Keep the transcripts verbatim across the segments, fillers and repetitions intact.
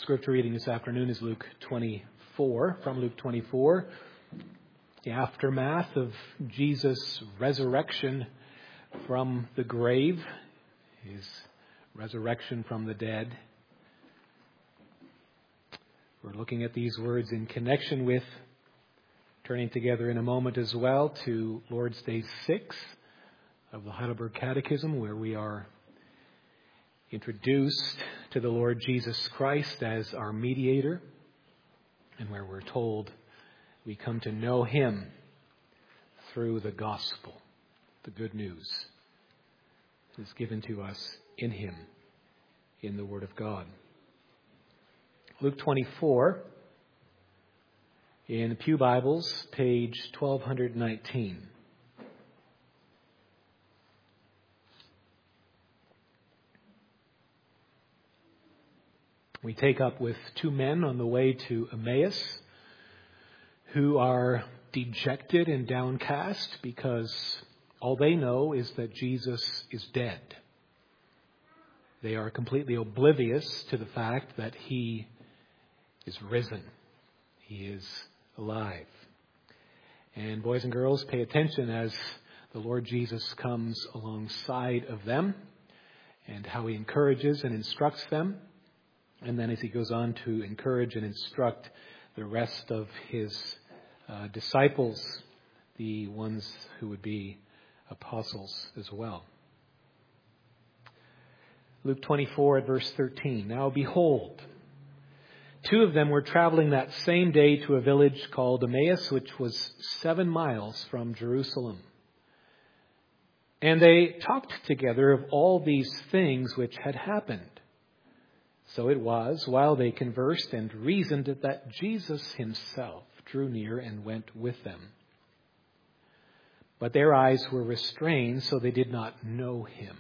Scripture reading this afternoon is Luke twenty-four, from Luke twenty-four, the aftermath of Jesus' resurrection from the grave, his resurrection from the dead. We're looking at these words in connection with, turning together in a moment as well to Lord's Day six of the Heidelberg Catechism, where we are introduced to the Lord Jesus Christ as our mediator, and where we're told we come to know Him through the gospel, the good news that is given to us in Him, in the Word of God. Luke twenty-four, in the Pew Bibles, page twelve nineteen. We take up with two men on the way to Emmaus who are dejected and downcast because all they know is that Jesus is dead. They are completely oblivious to the fact that He is risen. He is alive. And boys and girls, pay attention as the Lord Jesus comes alongside of them and how He encourages and instructs them. And then as He goes on to encourage and instruct the rest of His uh, disciples, the ones who would be apostles as well. Luke twenty-four at verse thirteen. Now behold, two of them were traveling that same day to a village called Emmaus, which was seven miles from Jerusalem. And they talked together of all these things which had happened. So it was, while they conversed and reasoned, that Jesus Himself drew near and went with them. But their eyes were restrained, so they did not know Him.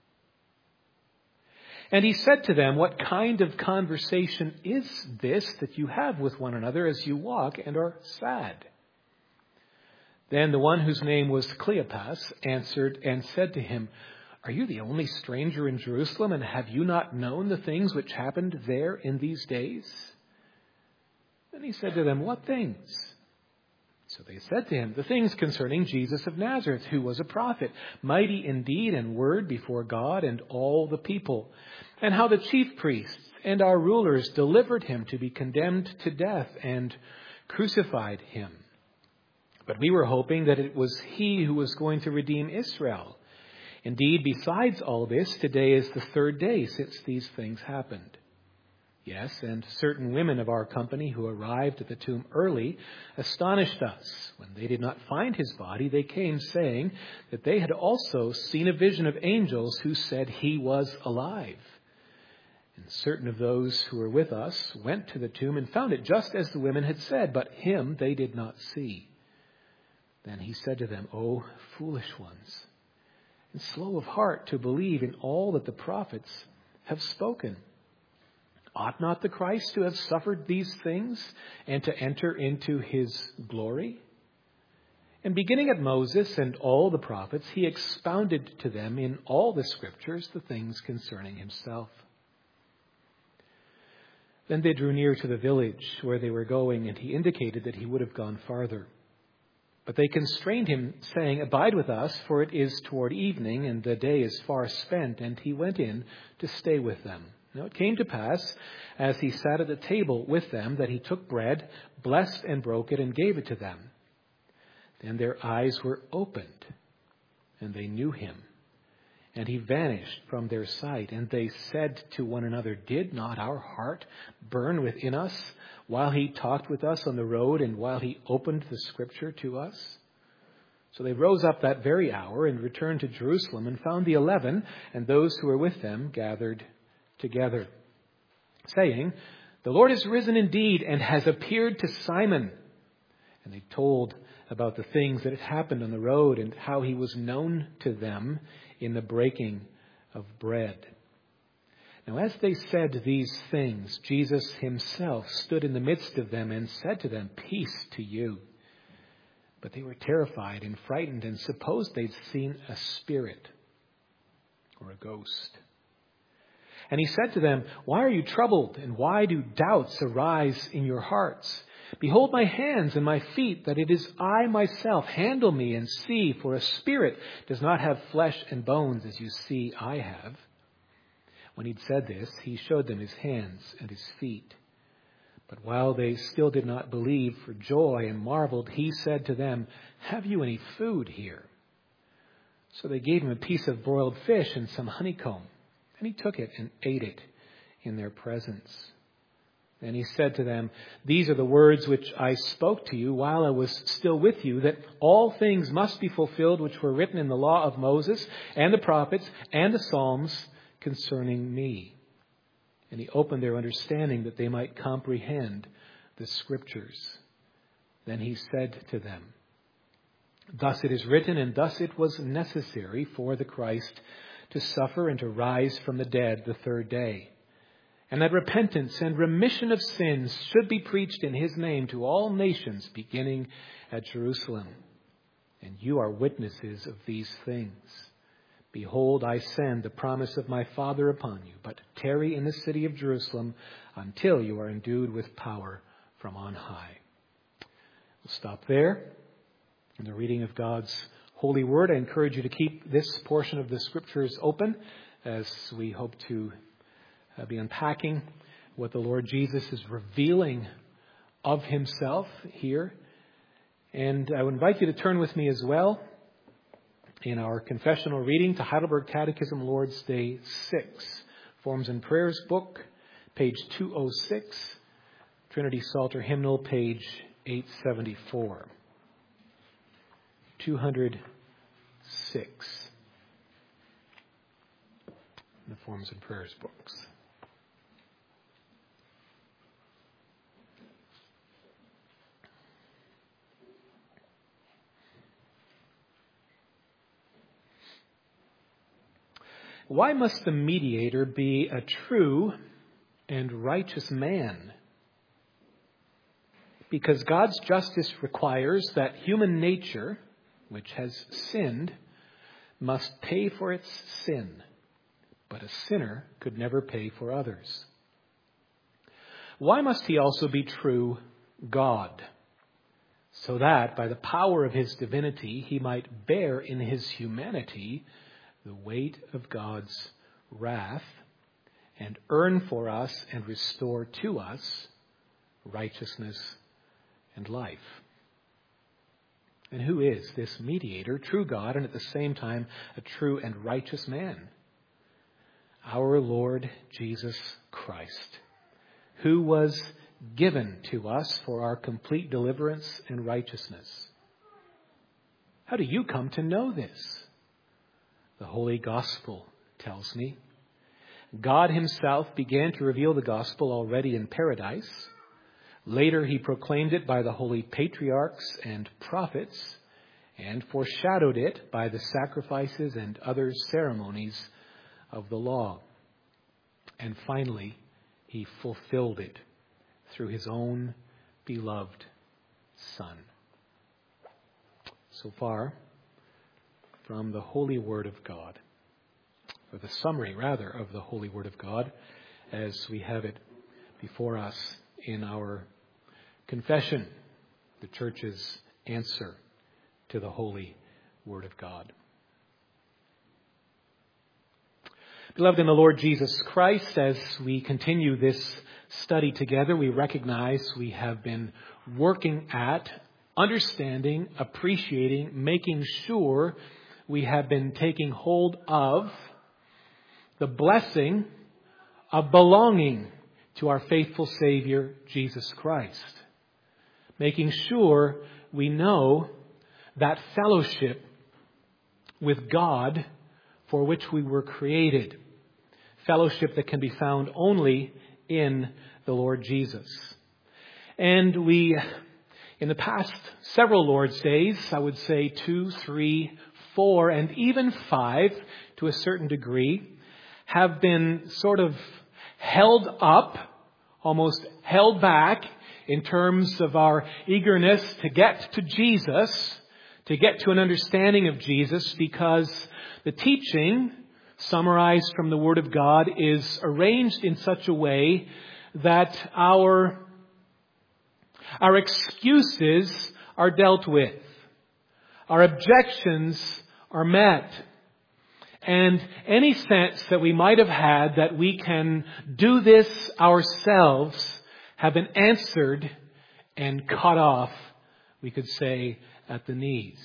And He said to them, "What kind of conversation is this that you have with one another as you walk and are sad?" Then the one whose name was Cleopas answered and said to Him, "Are you the only stranger in Jerusalem, and have you not known the things which happened there in these days?" Then He said to them, "What things?" So they said to Him, "The things concerning Jesus of Nazareth, who was a prophet, mighty in deed and word before God and all the people, and how the chief priests and our rulers delivered Him to be condemned to death and crucified Him. But we were hoping that it was He who was going to redeem Israel. Indeed, besides all this, today is the third day since these things happened. Yes, and certain women of our company who arrived at the tomb early astonished us. When they did not find His body, they came saying that they had also seen a vision of angels who said He was alive. And certain of those who were with us went to the tomb and found it just as the women had said, but Him they did not see." Then He said to them, "O foolish ones, and slow of heart to believe in all that the prophets have spoken. Ought not the Christ to have suffered these things and to enter into His glory?" And beginning at Moses and all the prophets, He expounded to them in all the Scriptures the things concerning Himself. Then they drew near to the village where they were going, and He indicated that He would have gone farther. But they constrained Him, saying, "Abide with us, for it is toward evening, and the day is far spent." And He went in to stay with them. Now it came to pass, as He sat at the table with them, that He took bread, blessed and broke it, and gave it to them. Then their eyes were opened, and they knew Him. And He vanished from their sight. And they said to one another, "Did not our heart burn within us while He talked with us on the road and while He opened the Scripture to us?" So they rose up that very hour and returned to Jerusalem and found the eleven and those who were with them gathered together, saying, "The Lord is risen indeed and has appeared to Simon." And they told about the things that had happened on the road and how He was known to them in the breaking of bread. Now as they said these things, Jesus Himself stood in the midst of them and said to them, "Peace to you." But they were terrified and frightened and supposed they'd seen a spirit or a ghost. And he said to them, "Why are you troubled, and why do doubts arise in your hearts? Behold my hands and my feet, that it is I myself. Handle me and see, for a spirit does not have flesh and bones as you see I have." When he'd said this, he showed them his hands and his feet. But while they still did not believe for joy and marveled, he said to them, "Have you any food here?" So they gave him a piece of broiled fish and some honeycomb. And he took it and ate it in their presence. Then he said to them, "These are the words which I spoke to you while I was still with you, that all things must be fulfilled which were written in the law of Moses and the prophets and the Psalms concerning me." And he opened their understanding that they might comprehend the Scriptures. Then he said to them, "Thus it is written, and thus it was necessary for the Christ to suffer and to rise from the dead the third day, and that repentance and remission of sins should be preached in his name to all nations, beginning at Jerusalem. And you are witnesses of these things. Behold, I send the promise of my Father upon you, but tarry in the city of Jerusalem until you are endued with power from on high." We'll stop there in the reading of God's holy word. I encourage you to keep this portion of the Scriptures open as we hope to uh, be unpacking what the Lord Jesus is revealing of himself here. And I would invite you to turn with me as well in our confessional reading to Heidelberg Catechism, Lord's Day six, Forms and Prayers book, page two oh six, Trinity Psalter Hymnal, page eight seventy-four. two hundred six in the Forms and Prayers books. Why must the mediator be a true and righteous man? Because God's justice requires that human nature, which has sinned, must pay for its sin, but a sinner could never pay for others. Why must he also be true God? So that by the power of his divinity, he might bear in his humanity the weight of God's wrath and earn for us and restore to us righteousness and life. And who is this mediator, true God, and at the same time a true and righteous man? Our Lord Jesus Christ, who was given to us for our complete deliverance and righteousness. How do you come to know this? The Holy Gospel tells me. God himself began to reveal the gospel already in paradise. Later, he proclaimed it by the holy patriarchs and prophets and foreshadowed it by the sacrifices and other ceremonies of the law. And finally, he fulfilled it through his own beloved Son. So far, from the Holy Word of God, or the summary, rather, of the Holy Word of God, as we have it before us in our confession, the Church's answer to the Holy Word of God. Beloved in the Lord Jesus Christ, as we continue this study together, we recognize we have been working at understanding, appreciating, making sure we have been taking hold of the blessing of belonging to our faithful Savior, Jesus Christ. Making sure we know that fellowship with God for which we were created. Fellowship that can be found only in the Lord Jesus. And we, in the past several Lord's Days, I would say two, three, four, and even five, to a certain degree, have been sort of held up, almost held back in terms of our eagerness to get to Jesus, to get to an understanding of Jesus, because the teaching summarized from the Word of God, is arranged in such a way that our, our excuses are dealt with. Our objections are met. And any sense that we might have had that we can do this ourselves have been answered and cut off, we could say, at the knees.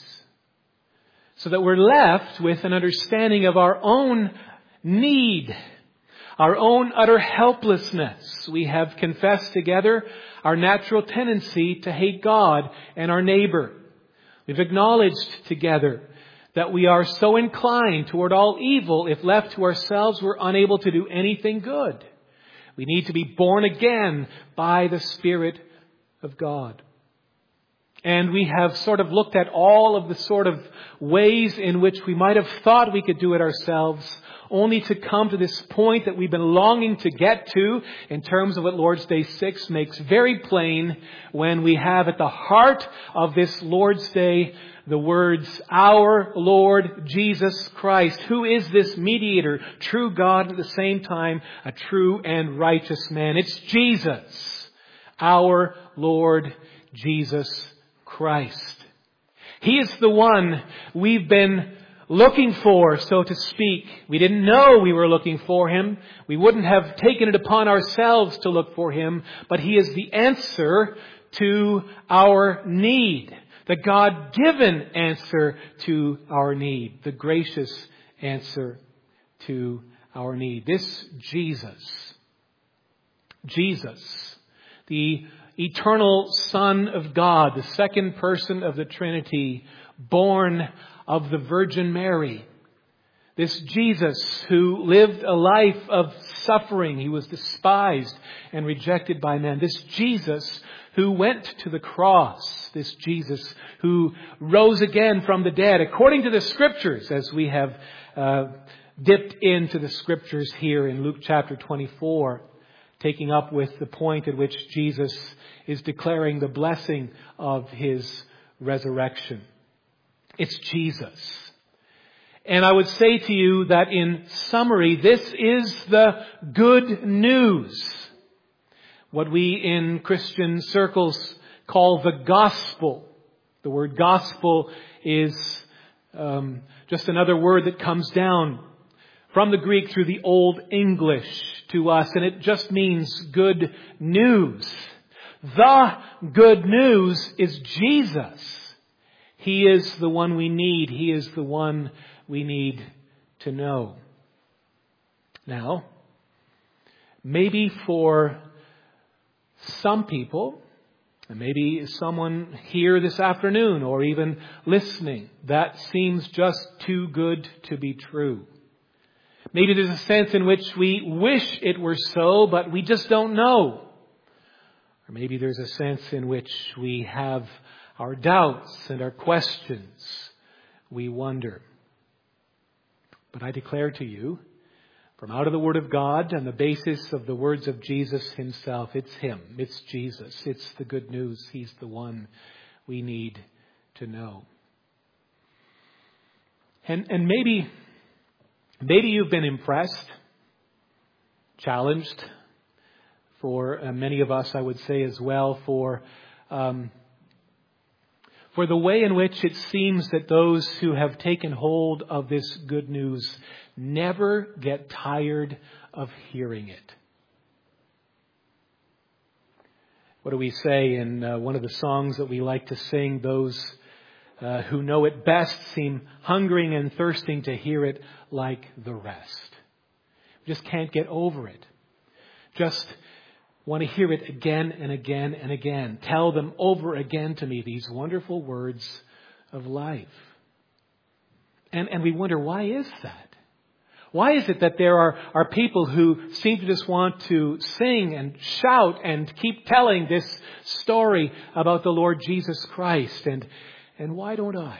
So that we're left with an understanding of our own need, our own utter helplessness. We have confessed together our natural tendency to hate God and our neighbor. We've acknowledged together that we are so inclined toward all evil, if left to ourselves, we're unable to do anything good. We need to be born again by the Spirit of God. And we have sort of looked at all of the sort of ways in which we might have thought we could do it ourselves, only to come to this point that we've been longing to get to in terms of what Lord's Day six makes very plain, when we have at the heart of this Lord's Day the words, our Lord Jesus Christ, who is this mediator, true God, at the same time a true and righteous man. It's Jesus, our Lord Jesus Christ. He is the one we've been looking for, so to speak. We didn't know we were looking for Him. We wouldn't have taken it upon ourselves to look for Him. But He is the answer to our need. The God-given answer to our need. The gracious answer to our need. This Jesus. Jesus. The eternal Son of God. The second person of the Trinity. Born of the Virgin Mary. This Jesus who lived a life of suffering. He was despised and rejected by men. This Jesus who went to the cross. This Jesus who rose again from the dead, according to the Scriptures, as we have uh, dipped into the Scriptures here in Luke chapter twenty-four, taking up with the point at which Jesus is declaring the blessing of His resurrection. It's Jesus. And I would say to you that in summary, this is the good news. What we in Christian circles call the gospel. The word gospel is um, just another word that comes down from the Greek through the Old English to us. And it just means good news. The good news is Jesus. He is the one we need. He is the one we need to know. Now, maybe for some people, and maybe someone here this afternoon or even listening, that seems just too good to be true. Maybe there's a sense in which we wish it were so, but we just don't know. Or maybe there's a sense in which we have our doubts and our questions. We wonder. But I declare to you, from out of the Word of God and the basis of the words of Jesus Himself, it's Him, it's Jesus, it's the good news. He's the one we need to know. And and maybe, maybe you've been impressed, challenged, for uh, many of us, I would say as well, for um, for the way in which it seems that those who have taken hold of this good news never get tired of hearing it. What do we say in uh, one of the songs that we like to sing? Those uh, who know it best seem hungering and thirsting to hear it like the rest. We just can't get over it. Just want to hear it again and again and again. Tell them over again to me these wonderful words of life. And and we wonder, why is that? Why is it that there are, are people who seem to just want to sing and shout and keep telling this story about the Lord Jesus Christ? And, and why don't I?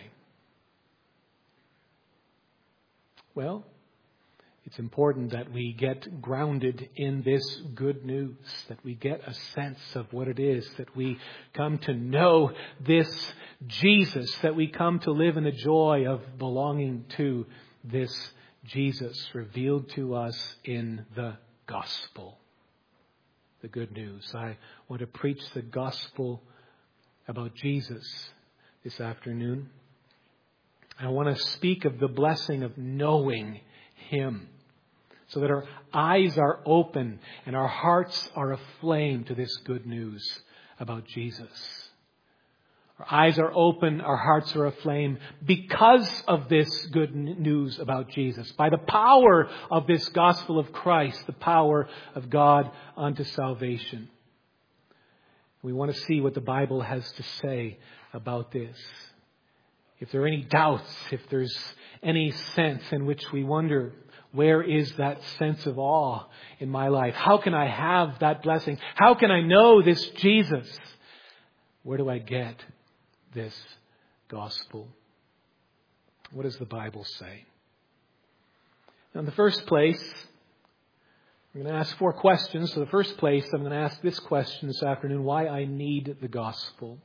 Well, it's important that we get grounded in this good news, that we get a sense of what it is, that we come to know this Jesus, that we come to live in the joy of belonging to this Jesus revealed to us in the gospel. The good news. I want to preach the gospel about Jesus this afternoon. I want to speak of the blessing of knowing Him, so that our eyes are open and our hearts are aflame to this good news about Jesus. Our eyes are open, our hearts are aflame because of this good news about Jesus. By the power of this gospel of Christ, the power of God unto salvation. We want to see what the Bible has to say about this. If there are any doubts, if there's any sense in which we wonder, where is that sense of awe in my life? How can I have that blessing? How can I know this Jesus? Where do I get this gospel? What does the Bible say? Now, in the first place, I'm going to ask four questions. So the first place, I'm going to ask this question this afternoon: why I need the gospel.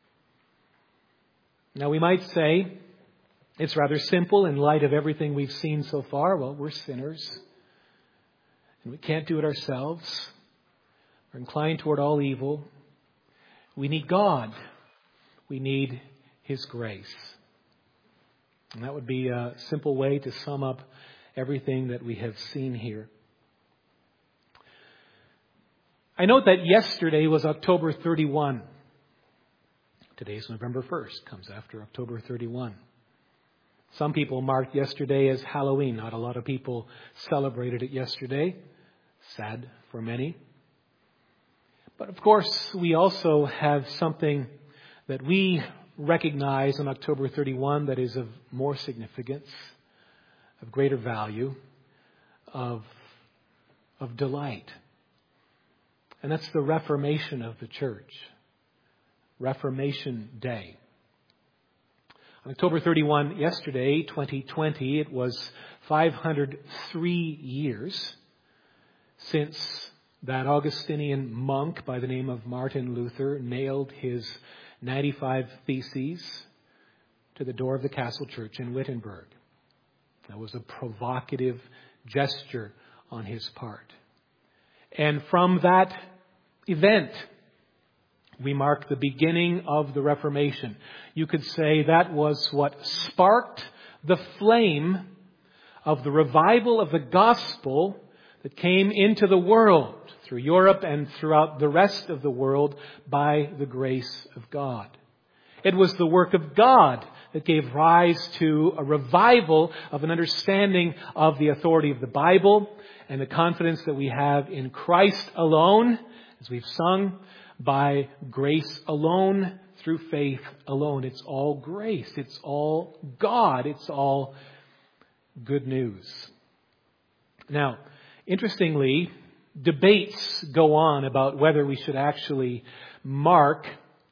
Now, we might say it's rather simple in light of everything we've seen so far. Well, we're sinners, and we can't do it ourselves. We're inclined toward all evil. We need God. We need His grace. And that would be a simple way to sum up everything that we have seen here. I note that yesterday was October thirty-first. Today's November first, comes after October thirty-first. Some people marked yesterday as Halloween. Not a lot of people celebrated it yesterday. Sad for many. But of course, we also have something that we recognize on October thirty-first that is of more significance, of greater value, of, of delight. And that's the Reformation of the church. Reformation Day. On October thirty-first, yesterday, twenty twenty, it was five hundred three years since that Augustinian monk by the name of Martin Luther nailed his ninety-five Theses to the door of the Castle Church in Wittenberg. That was a provocative gesture on his part. And from that event, we mark the beginning of the Reformation. You could say that was what sparked the flame of the revival of the gospel that came into the world through Europe and throughout the rest of the world by the grace of God. It was the work of God that gave rise to a revival of an understanding of the authority of the Bible and the confidence that we have in Christ alone, as we've sung, by grace alone, through faith alone. It's all grace. It's all God. It's all good news. Now, interestingly, debates go on about whether we should actually mark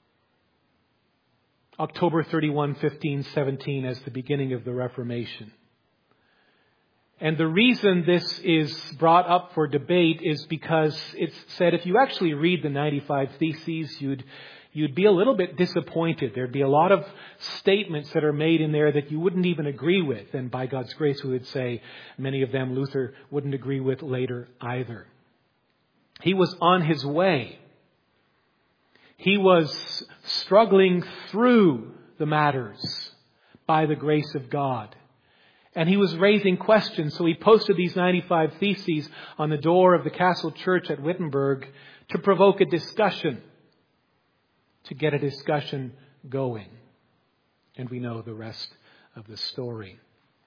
October thirty-first, fifteen seventeen as the beginning of the Reformation. And the reason this is brought up for debate is because it's said if you actually read the ninety-five Theses, you'd you'd be a little bit disappointed. There'd be a lot of statements that are made in there that you wouldn't even agree with. And by God's grace, we would say many of them Luther wouldn't agree with later either. He was on his way. He was struggling through the matters by the grace of God. And he was raising questions, so he posted these ninety-five Theses on the door of the Castle Church at Wittenberg to provoke a discussion, to get a discussion going. And we know the rest of the story.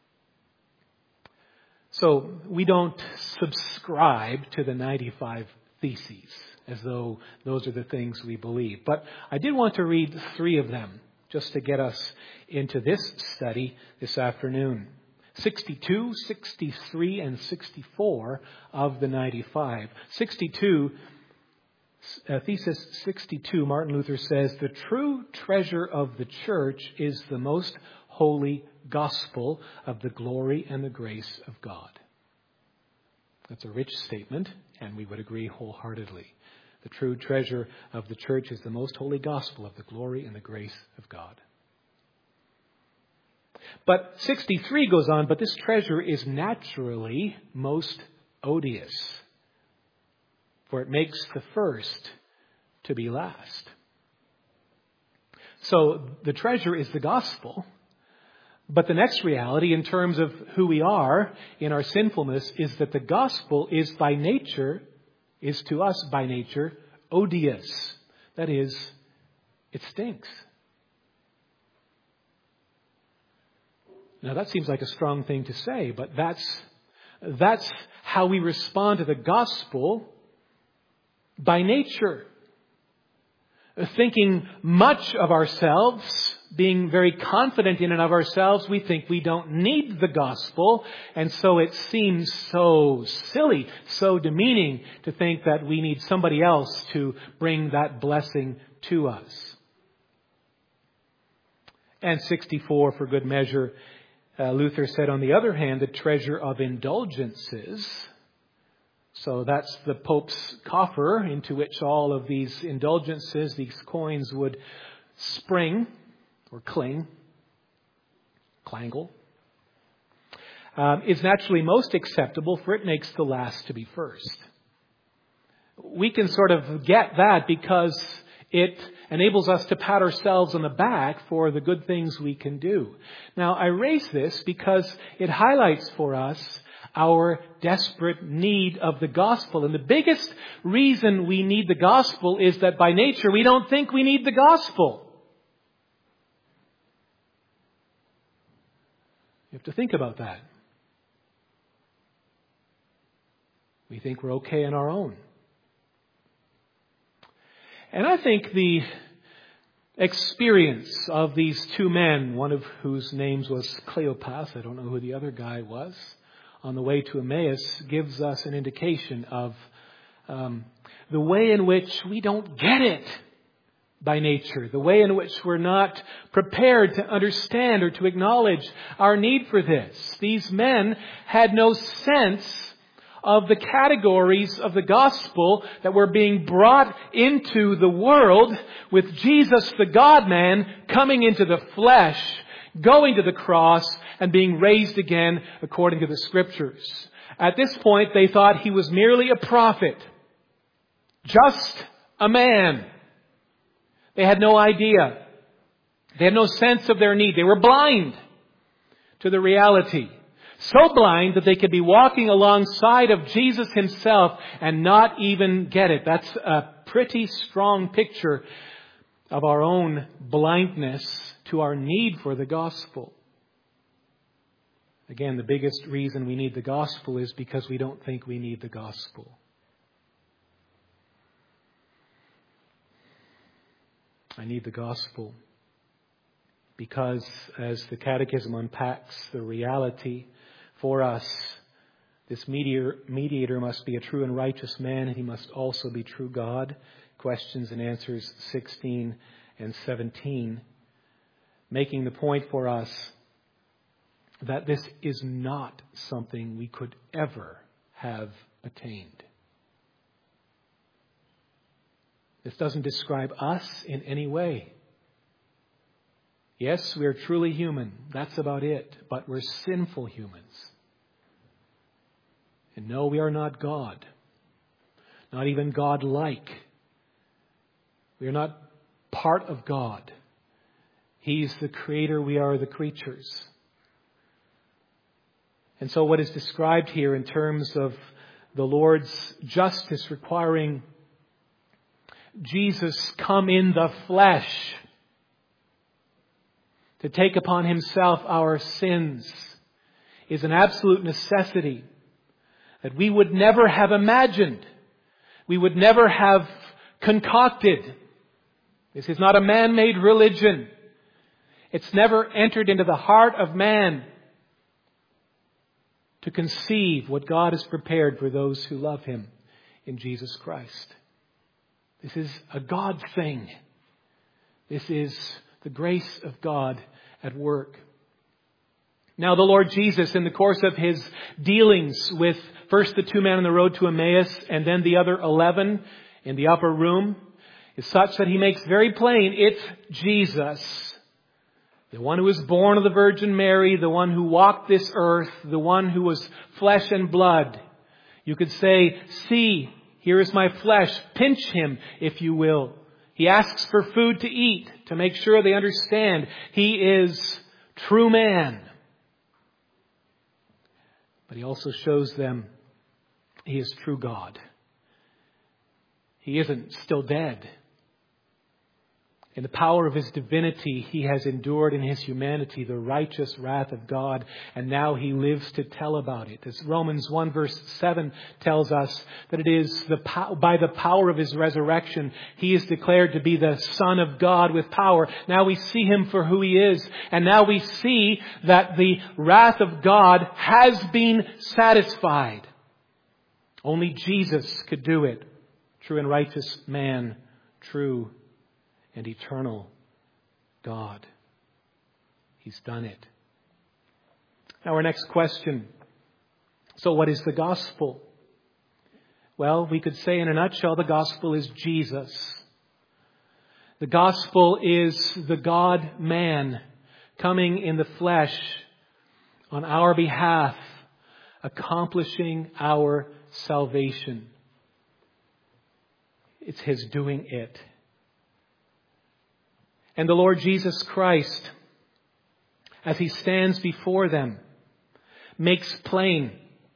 So we don't subscribe to the ninety-five Theses as though those are the things we believe. But I did want to read three of them just to get us into this study this afternoon. sixty-two, sixty-three, and sixty-four of the ninety-five. sixty-two, uh, Thesis sixty-two, Martin Luther says, the true treasure of the church is the most holy gospel of the glory and the grace of God. That's a rich statement, and we would agree wholeheartedly. The true treasure of the church is the most holy gospel of the glory and the grace of God. But sixty-three goes on, but this treasure is naturally most odious, for it makes the first to be last. So the treasure is the gospel. But the next reality in terms of who we are in our sinfulness is that the gospel is by nature, is to us by nature, odious. That is, it stinks. Now that seems like a strong thing to say, but that's, that's how we respond to the gospel by nature. Thinking much of ourselves, being very confident in and of ourselves, we think we don't need the gospel. And so it seems so silly, so demeaning to think that we need somebody else to bring that blessing to us. And sixty-four, for good measure, uh, Luther said, on the other hand, the treasure of indulgences. So that's the Pope's coffer into which all of these indulgences, these coins would spring or cling, clangle, um, is naturally most acceptable, for it makes the last to be first. We can sort of get that because it enables us to pat ourselves on the back for the good things we can do. Now, I raise this because it highlights for us our desperate need of the gospel. And the biggest reason we need the gospel is that by nature we don't think we need the gospel. You have to think about that. We think we're okay on our own. And I think the experience of these two men, one of whose names was Cleopas, I don't know who the other guy was, on the way to Emmaus, gives us an indication of um, the way in which we don't get it by nature, the way in which we're not prepared to understand or to acknowledge our need for this. These men had no sense of the categories of the gospel that were being brought into the world with Jesus, the God-man, coming into the flesh, going to the cross, and being raised again according to the Scriptures. At this point, they thought he was merely a prophet, just a man. They had no idea. They had no sense of their need. They were blind to the reality. So blind that they could be walking alongside of Jesus himself and not even get it. That's a pretty strong picture of our own blindness to our need for the gospel. Again, the biggest reason we need the gospel is because we don't think we need the gospel. I need the gospel because, as the Catechism unpacks the reality for us, this mediator, mediator must be a true and righteous man, and he must also be true God. Questions and answers sixteen and seventeen, making the point for us that this is not something we could ever have attained. This doesn't describe us in any way. Yes, we are truly human. That's about it. But we're sinful humans. And no, we are not God. Not even God-like. We are not part of God. He's the creator. We are the creatures. And so what is described here in terms of the Lord's justice requiring Jesus come in the flesh to take upon himself our sins is an absolute necessity that we would never have imagined. We would never have concocted. This is not a man-made religion. It's never entered into the heart of man to conceive what God has prepared for those who love him in Jesus Christ. This is a God thing. This is the grace of God at work. Now the Lord Jesus, in the course of his dealings with first the two men on the road to Emmaus and then the other eleven in the upper room, is such that he makes very plain it's Jesus The one who was born of the Virgin Mary, the one who walked this earth, the one who was flesh and blood. You could say, see, here is my flesh. Pinch him, if you will. He asks for food to eat to make sure they understand he is true man. But he also shows them he is true God. He isn't still dead. In the power of his divinity, he has endured in his humanity the righteous wrath of God, and now he lives to tell about it. As Romans one verse seven tells us that it is the by the power of his resurrection, he is declared to be the Son of God with power. Now we see him for who he is, and now we see that the wrath of God has been satisfied. Only Jesus could do it. True and righteous man, true and eternal God. He's done it. Now our next question. So what is the gospel? Well, we could say in a nutshell, the gospel is Jesus. The gospel is the God-man coming in the flesh on our behalf, accomplishing our salvation. It's his doing it. And the Lord Jesus Christ, as he stands before them, makes plain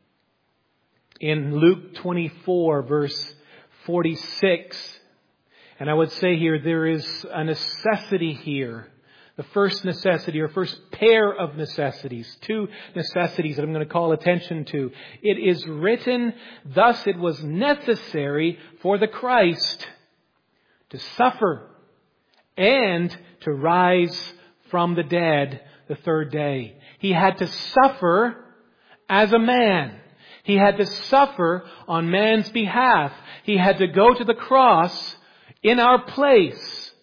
in Luke twenty-four, verse forty-six. And I would say here, there is a necessity here. The first necessity, or first pair of necessities, two necessities that I'm going to call attention to. It is written, thus it was necessary for the Christ to suffer and to rise from the dead the third day. He had to suffer as a man. He had to suffer on man's behalf. He had to go to the cross in our place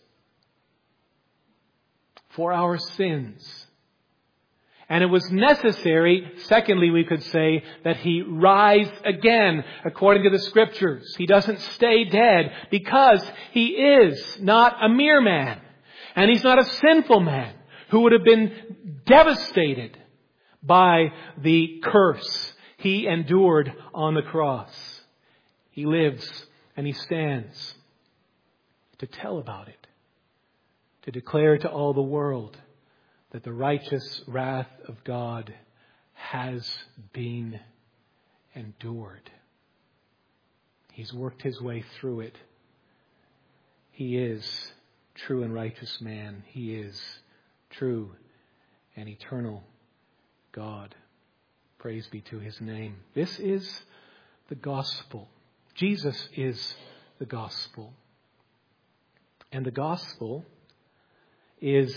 for our sins. And it was necessary, secondly, we could say, that he rise again according to the Scriptures. He doesn't stay dead because he is not a mere man. And he's not a sinful man who would have been devastated by the curse he endured on the cross. He lives and he stands to tell about it, to declare to all the world that the righteous wrath of God has been endured. He's worked his way through it. He is true and righteous man. He is true and eternal God. Praise be to his name. This is the gospel. Jesus is the gospel. And the gospel is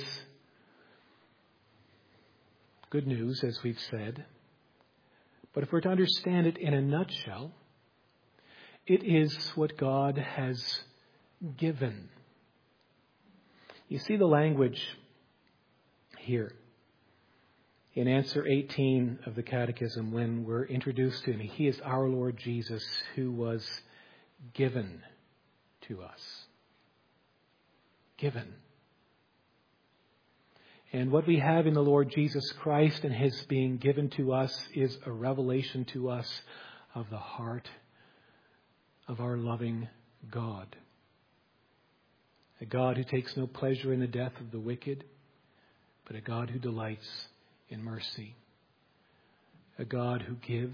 good news, as we've said. But if we're to understand it in a nutshell, it is what God has given. You see the language here in answer eighteen of the Catechism when we're introduced to him. He is our Lord Jesus who was given to us. Given. And what we have in the Lord Jesus Christ and his being given to us is a revelation to us of the heart of our loving God. A God who takes no pleasure in the death of the wicked, but a God who delights in mercy. A God who gives,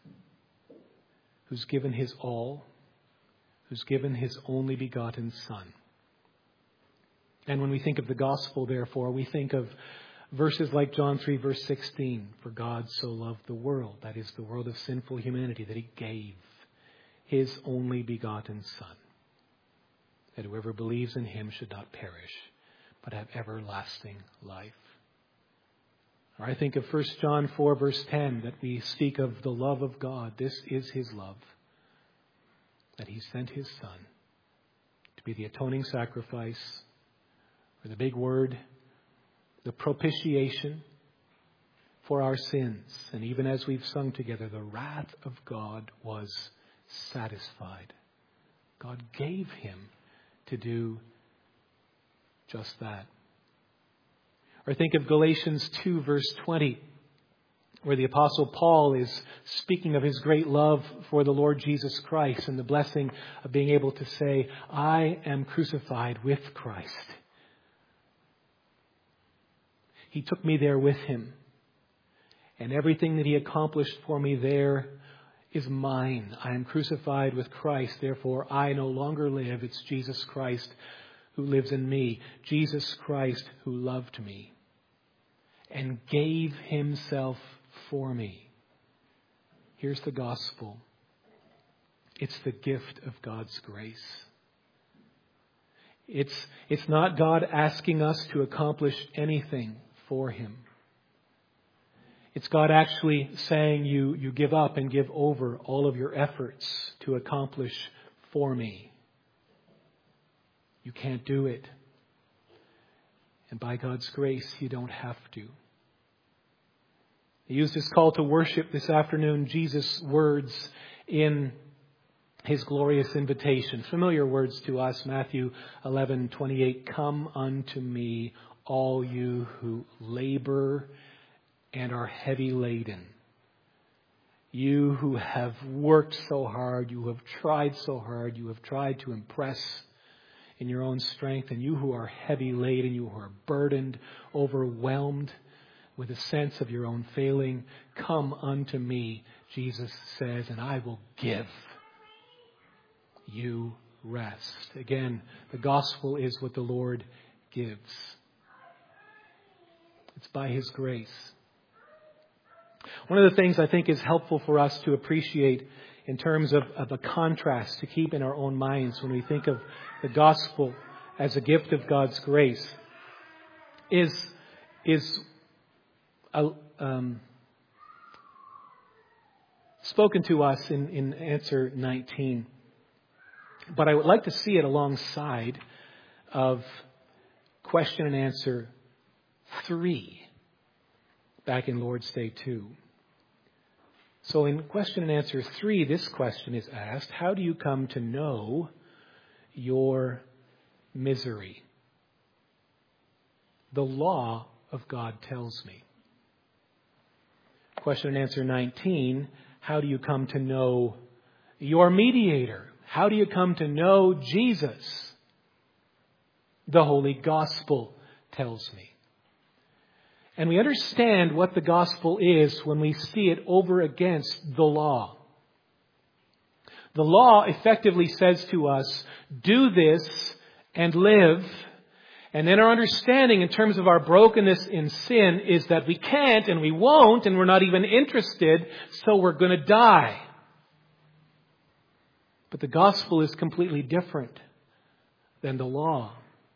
who's given his all, who's given his only begotten Son. And when we think of the gospel, therefore, we think of verses like John three, verse sixteen. For God so loved the world, that is the world of sinful humanity, that he gave his only begotten Son, that whoever believes in him should not perish, but have everlasting life. Or I think of First John four, verse ten, that we speak of the love of God. This is his love, that he sent his Son to be the atoning sacrifice, or the big word, the propitiation for our sins. And even as we've sung together, the wrath of God was satisfied. God gave him to do just that. Or think of Galatians two, verse twenty, where the Apostle Paul is speaking of his great love for the Lord Jesus Christ and the blessing of being able to say, I am crucified with Christ. He took me there with him. And everything that he accomplished for me there is mine. I am crucified with Christ. Therefore, I no longer live. It's Jesus Christ who lives in me. Jesus Christ who loved me and gave himself for me. Here's the gospel. It's the gift of God's grace. It's, it's not God asking us to accomplish anything for him. It's God actually saying you, you give up and give over all of your efforts to accomplish for me. You can't do it. And by God's grace, you don't have to. He used his call to worship this afternoon, Jesus' words in his glorious invitation. Familiar words to us, Matthew eleven twenty-eight. Come unto me, all you who labor and are heavy laden. You who have worked so hard, you have tried so hard, you have tried to impress in your own strength, and you who are heavy laden, you who are burdened, overwhelmed with a sense of your own failing, come unto me, Jesus says, and I will give you rest. Again, the gospel is what the Lord gives. It's by his grace. One of the things I think is helpful for us to appreciate in terms of, of a contrast to keep in our own minds when we think of the gospel as a gift of God's grace is, is uh, um, spoken to us in, in answer nineteen. But I would like to see it alongside of question and answer three back in Lord's Day two. So in question and answer three, this question is asked, how do you come to know your misery? The law of God tells me. Question and answer nineteen, how do you come to know your mediator? How do you come to know Jesus? The Holy Gospel tells me. And we understand what the gospel is when we see it over against the law. The law effectively says to us, do this and live. And then our understanding in terms of our brokenness in sin is that we can't and we won't and we're not even interested, so we're going to die. But the gospel is completely different than the law.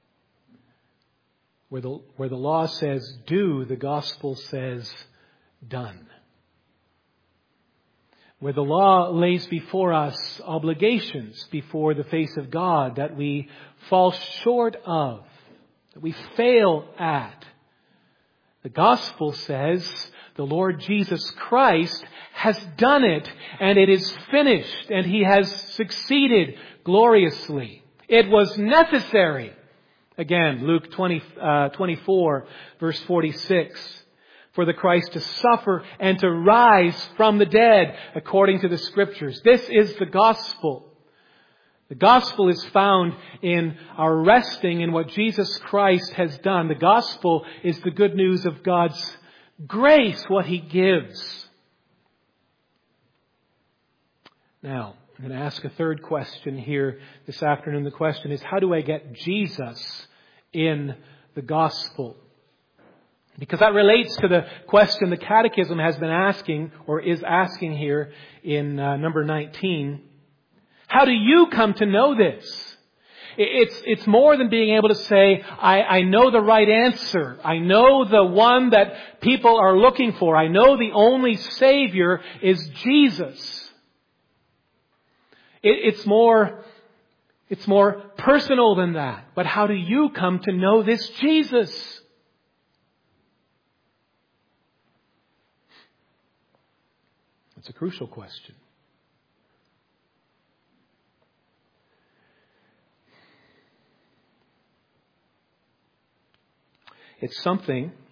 Where the, where the law says do, the gospel says done. Where the law lays before us obligations before the face of God that we fall short of, that we fail at. The gospel says the Lord Jesus Christ has done it and it is finished and he has succeeded gloriously. It was necessary. Again, Luke twenty, uh, twenty-four, verse forty-six. For the Christ to suffer and to rise from the dead according to the Scriptures. This is the gospel. The gospel is found in our resting in what Jesus Christ has done. The gospel is the good news of God's grace, what he gives. Now, I'm going to ask a third question here this afternoon. The question is, how do I get Jesus in the gospel? Because that relates to the question the Catechism has been asking, or is asking here in uh, number nineteen. How do you come to know this? It's, it's more than being able to say, I, I know the right answer. I know the one that people are looking for. I know the only Savior is Jesus. It's more, it's more personal than that. But how do you come to know this Jesus? It's a crucial question. It's something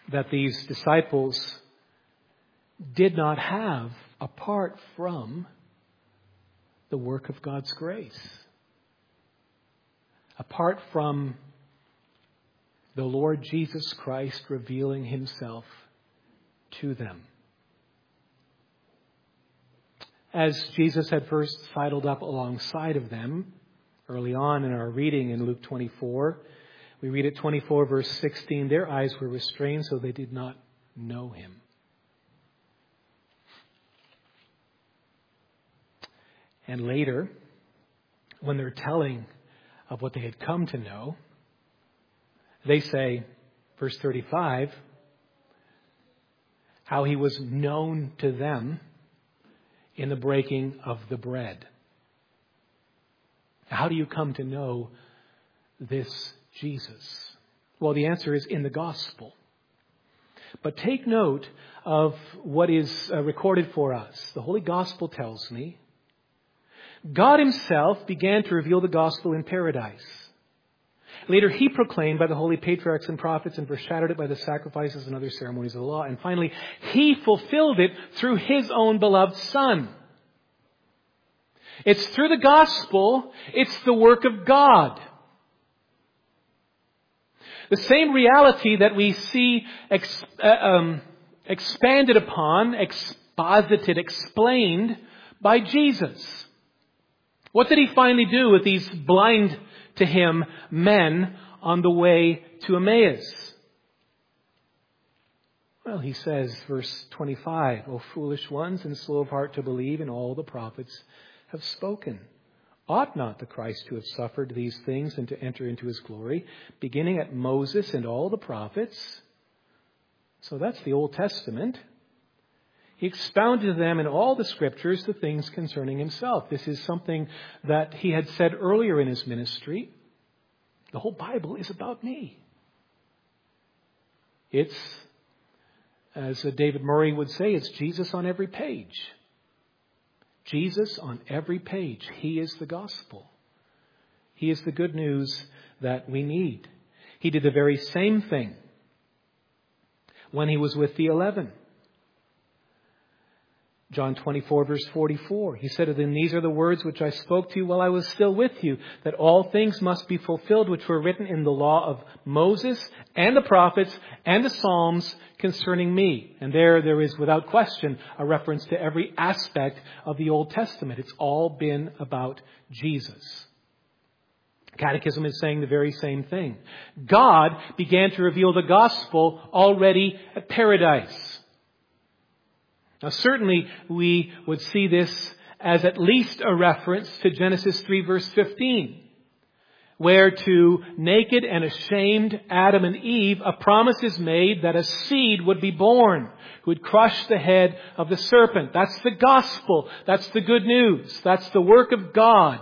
that these disciples did not have apart from the work of God's grace. Apart from the Lord Jesus Christ revealing himself to them. As Jesus had first sidled up alongside of them, early on in our reading in Luke twenty-four, we read at twenty-four verse sixteen, their eyes were restrained so they did not know him. And later, when they're telling of what they had come to know, they say, verse thirty-five, how he was known to them in the breaking of the bread. How do you come to know this Jesus? Well, the answer is in the gospel. But take note of what is uh, recorded for us. The Holy Gospel tells me God himself began to reveal the gospel in paradise. Later, he proclaimed by the holy patriarchs and prophets and foreshadowed it by the sacrifices and other ceremonies of the law. And finally, he fulfilled it through his own beloved Son. It's through the gospel. It's the work of God. The same reality that we see ex, uh, um, expanded upon, exposited, explained by Jesus. What did he finally do with these blind to him men on the way to Emmaus? Well, he says, verse twenty-five, O foolish ones and slow of heart to believe in all the prophets have spoken. Ought not the Christ to have suffered these things and to enter into his glory, beginning at Moses and all the prophets? So that's the Old Testament. He expounded to them in all the scriptures the things concerning himself. This is something that he had said earlier in his ministry. The whole Bible is about me. It's, as David Murray would say, it's Jesus on every page. Jesus on every page. He is the gospel. He is the good news that we need. He did the very same thing when he was with the eleven. John twenty-four verse forty-four. He said to them, these are the words which I spoke to you while I was still with you, that all things must be fulfilled which were written in the law of Moses and the prophets and the Psalms concerning me. And there, there is without question a reference to every aspect of the Old Testament. It's all been about Jesus. Catechism is saying the very same thing. God began to reveal the gospel already at paradise. Now, certainly we would see this as at least a reference to Genesis three verse fifteen, where to naked and ashamed Adam and Eve, a promise is made that a seed would be born who would crush the head of the serpent. That's the gospel. That's the good news. That's the work of God.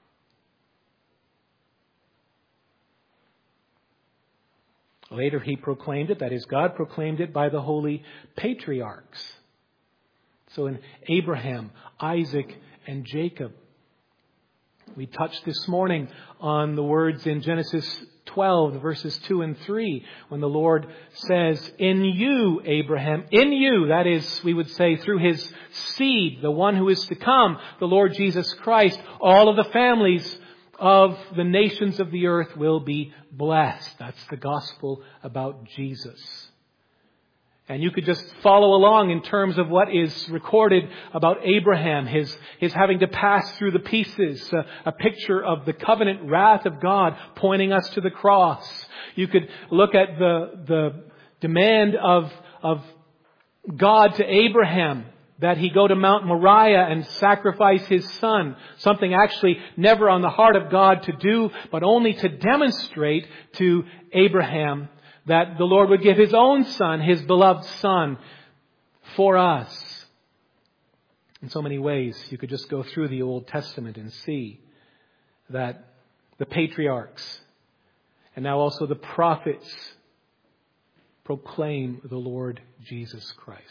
Later he proclaimed it, that is, God proclaimed it by the holy patriarchs. So in Abraham, Isaac, and Jacob. We touched this morning on the words in Genesis twelve, verses two and three, when the Lord says, in you, Abraham, in you, that is, we would say, through his seed, the one who is to come, the Lord Jesus Christ, all of the families of the nations of the earth will be blessed. That's the gospel about Jesus. And you could just follow along in terms of what is recorded about Abraham, his, his having to pass through the pieces, uh, a picture of the covenant wrath of God pointing us to the cross. You could look at the, the demand of, of God to Abraham that he go to Mount Moriah and sacrifice his son. Something actually never on the heart of God to do, but only to demonstrate to Abraham that the Lord would give his own son, his beloved son, for us. In so many ways, you could just go through the Old Testament and see that the patriarchs and now also the prophets proclaim the Lord Jesus Christ.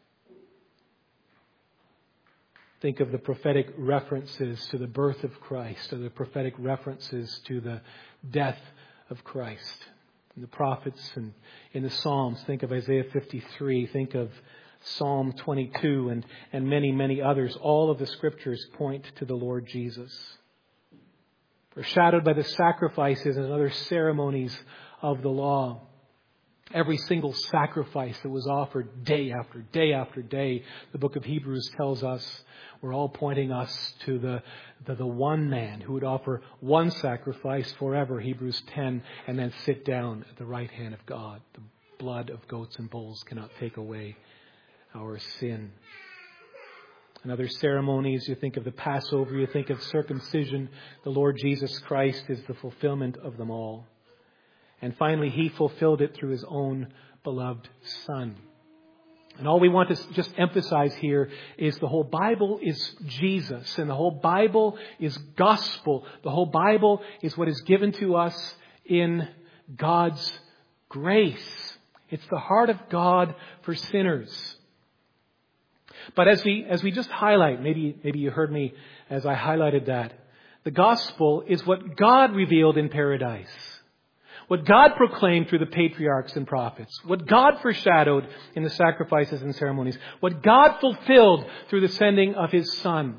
Think of the prophetic references to the birth of Christ, or the prophetic references to the death of Christ. In the prophets and in the Psalms, think of Isaiah fifty-three, think of Psalm twenty-two and, and many, many others. All of the scriptures point to the Lord Jesus. Foreshadowed by the sacrifices and other ceremonies of the law. Every single sacrifice that was offered day after day after day, the book of Hebrews tells us, we're all pointing us to the, the, the one man who would offer one sacrifice forever, Hebrews ten, and then sit down at the right hand of God. The blood of goats and bulls cannot take away our sin. And other ceremonies, you think of the Passover, you think of circumcision. The Lord Jesus Christ is the fulfillment of them all. And finally, He fulfilled it through His own beloved Son. And all we want to just emphasize here is the whole Bible is Jesus. And the whole Bible is gospel. The whole Bible is what is given to us in God's grace. It's the heart of God for sinners. But as we as we just highlight, maybe maybe you heard me as I highlighted that, the gospel is what God revealed in paradise. What God proclaimed through the patriarchs and prophets. What God foreshadowed in the sacrifices and ceremonies. What God fulfilled through the sending of His Son.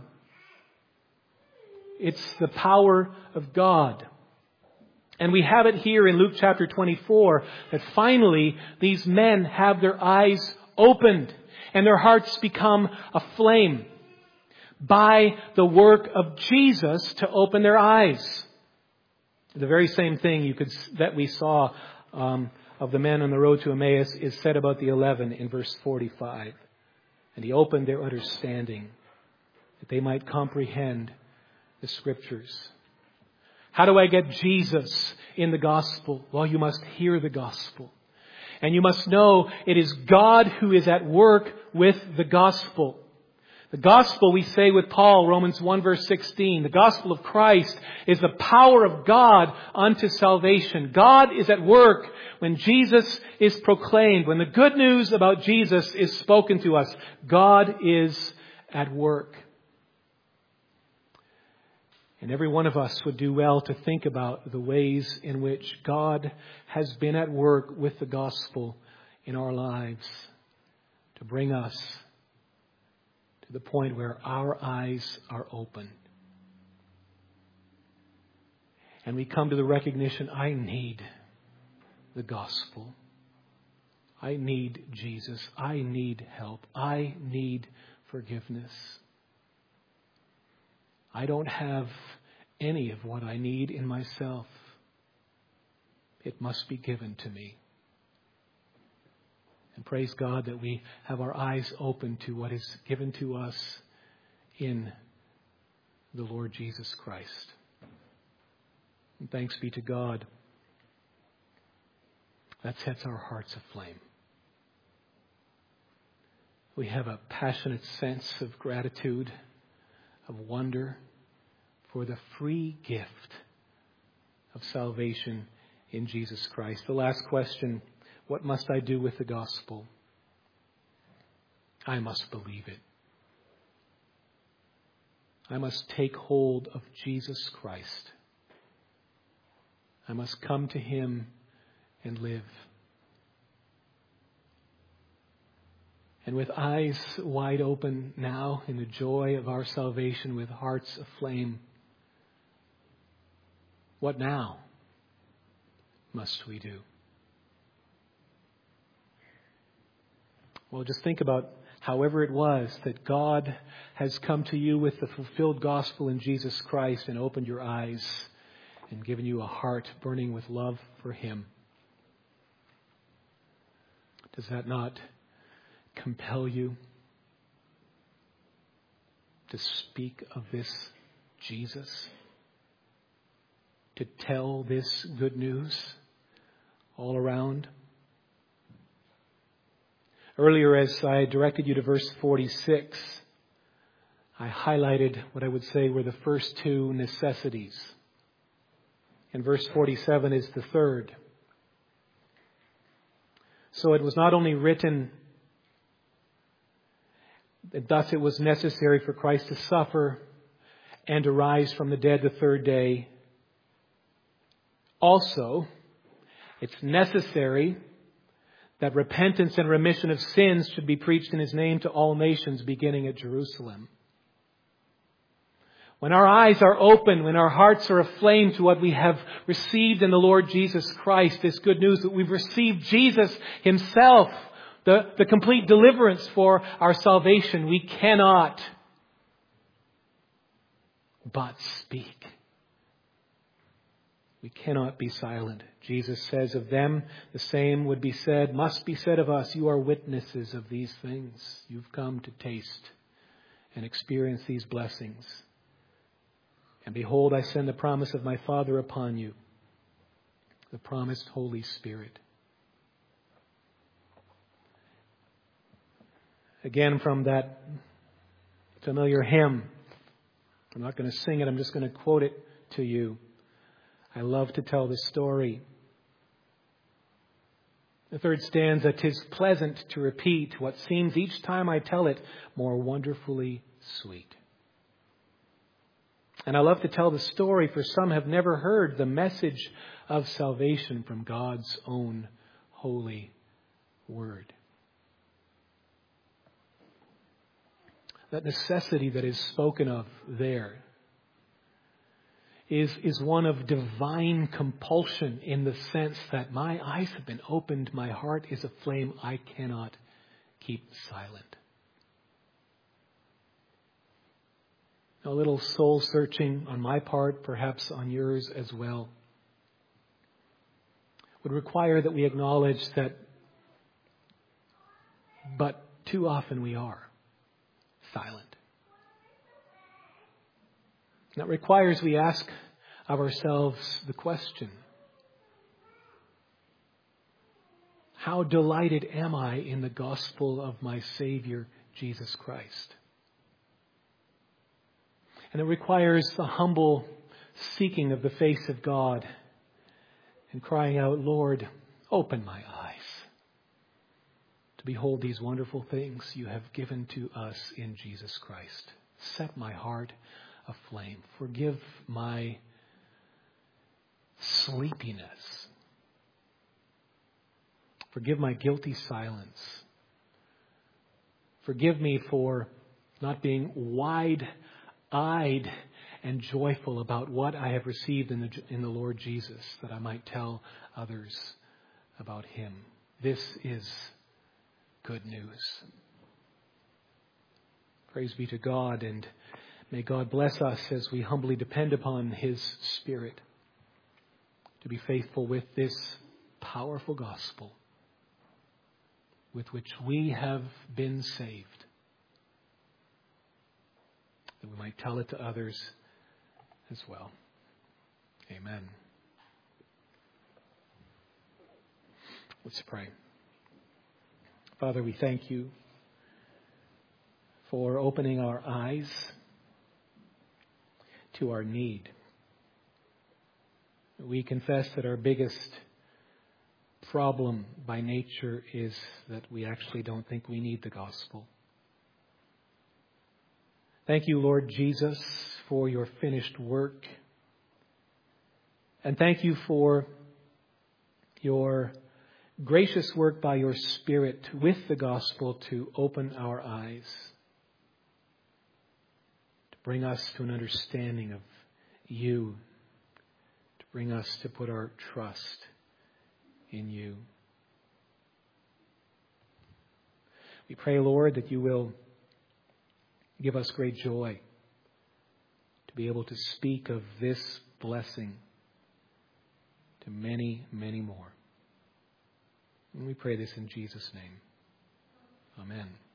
It's the power of God. And we have it here in Luke chapter twenty-four that finally these men have their eyes opened and their hearts become aflame by the work of Jesus to open their eyes. The very same thing you could that we saw um, of the men on the road to Emmaus is said about the eleven in verse forty-five. And He opened their understanding that they might comprehend the Scriptures. How do I get Jesus in the gospel? Well, you must hear the gospel. And you must know it is God who is at work with the gospel. The gospel, we say with Paul, Romans one verse sixteen, the gospel of Christ is the power of God unto salvation. God is at work when Jesus is proclaimed. When the good news about Jesus is spoken to us, God is at work. And every one of us would do well to think about the ways in which God has been at work with the gospel in our lives to bring us to the point where our eyes are open. And we come to the recognition, I need the gospel. I need Jesus. I need help. I need forgiveness. I don't have any of what I need in myself. It must be given to me. And praise God that we have our eyes open to what is given to us in the Lord Jesus Christ. And thanks be to God. That sets our hearts aflame. We have a passionate sense of gratitude, of wonder for the free gift of salvation in Jesus Christ. The last question, what must I do with the gospel? I must believe it. I must take hold of Jesus Christ. I must come to Him and live. And with eyes wide open now in the joy of our salvation, with hearts aflame, what now must we do? Well, just think about however it was that God has come to you with the fulfilled gospel in Jesus Christ and opened your eyes and given you a heart burning with love for Him. Does that not compel you to speak of this Jesus? To tell this good news all around? Earlier, as I directed you to verse forty-six, I highlighted what I would say were the first two necessities. And verse forty-seven is the third. So it was not only written that thus it was necessary for Christ to suffer and to rise from the dead the third day. Also, It's necessary that repentance and remission of sins should be preached in His name to all nations, beginning at Jerusalem. When our eyes are open, when our hearts are aflame to what we have received in the Lord Jesus Christ, this good news that we've received Jesus Himself, the, the complete deliverance for our salvation, we cannot but speak. We cannot be silent. Jesus says of them, the same would be said, must be said of us. You are witnesses of these things. You've come to taste and experience these blessings. And behold, I send the promise of my Father upon you, the promised Holy Spirit. Again, from that familiar hymn, I'm not going to sing it, I'm just going to quote it to you. I love to tell the story. The third stanza, "'Tis pleasant to repeat what seems each time I tell it more wonderfully sweet." And I love to tell the story, for some have never heard the message of salvation from God's own holy word. That necessity that is spoken of there is, is one of divine compulsion, in the sense that my eyes have been opened, my heart is aflame, I cannot keep silent. A little soul searching on my part, perhaps on yours as well, would require that we acknowledge that, but too often we are silent. That requires we ask of ourselves the question, how delighted am I in the gospel of my Savior, Jesus Christ? And it requires a humble seeking of the face of God and crying out, Lord, open my eyes to behold these wonderful things you have given to us in Jesus Christ. Set my heart aflame. Forgive my sleepiness. Forgive my guilty silence. Forgive me for not being wide eyed and joyful about what I have received in the, in the Lord Jesus, that I might tell others about Him. This is good news. Praise be to God, and may God bless us as we humbly depend upon His Spirit to be faithful with this powerful gospel with which we have been saved, that we might tell it to others as well. Amen. Let's pray. Father, we thank you for opening our eyes to our need. We confess that our biggest problem by nature is that we actually don't think we need the gospel. Thank you, Lord Jesus, for your finished work. And thank you for your gracious work by your Spirit with the gospel to open our eyes, to bring us to an understanding of you, to bring us to put our trust in you. We pray, Lord, that you will give us great joy to be able to speak of this blessing to many, many more. And we pray this in Jesus' name. Amen.